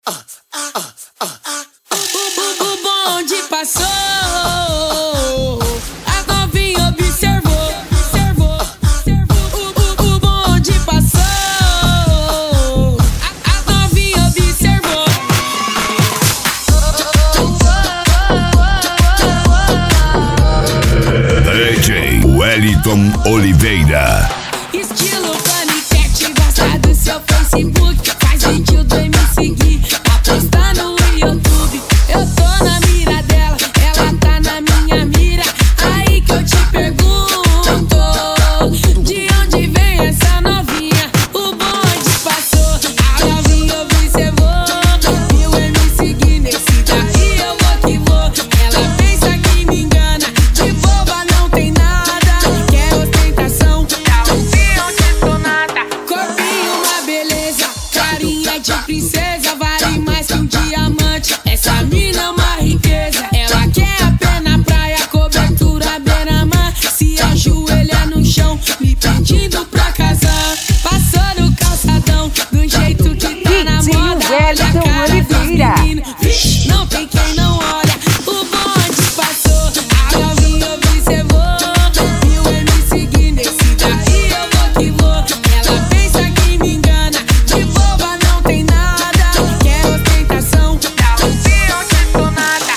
O bonde passou, a novinha observou. O bonde passou, a novinha observou. DJ Wellington Oliveira. Estilo paniquete, gosta do seu Facebook. Faz vídeo do me seguir, aposta no YouTube. Eu tô na mira dela, ela tá na minha mira. Aí que eu te pergunto, de onde vem essa novinha? O bonde passou, a novinha observou. Viu eu me seguir, nesse daí eu vou que vou. Ela pensa que me engana, de boba não tem nada. Quer ostentação, tá onde tô nada. Corpinho uma beleza, carinha de princesa, vale mais que um diamante. Essa mina é uma riqueza, ela quer a pé na praia, cobertura beira-mar. Se ajoelha no chão, me pedindo pra casar. Passou no calçadão, do jeito que tá na moda. Olha a cara dos meninos, vixe, não tem quem não olha. O bonde passou, a novinha observou. Viu eu me seguir, nesse daí eu vou que vou. Ela pensa que me engana, de boba não tem nada. Quer ostentação, tá onde tô nada.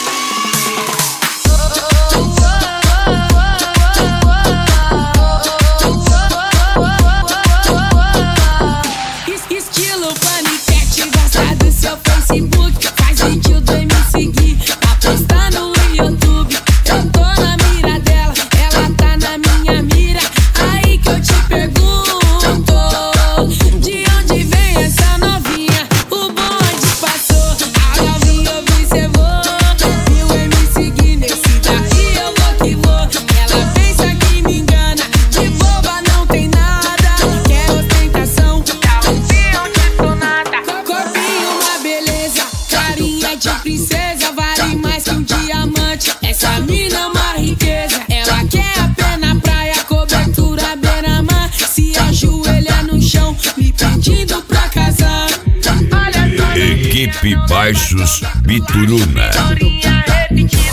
Estilo paniquete, gosta do seu Facebook. Faz vídeo do me seguir, aposta no YouTube. Eu tô na mira dela, ela tá na minha mira. Aí que eu te pergunto, de onde vem essa novinha? O bonde passou, a novinha observou. Viu eu me seguir, nesse daí eu vou que vou. Ela pensa que me engana, de boba não tem nada. Quer ostentação, tá onde tô nada. Corpinho uma beleza, carinha de princesa, vale mais que um diamante. Essa mina é uma riqueza, ela quer a pé na praia, cobertura beira-mar. Se ajoelha no chão, me pedindo pra casar. Olha só, Equipe Baixos Bituruna. Norinha repetida.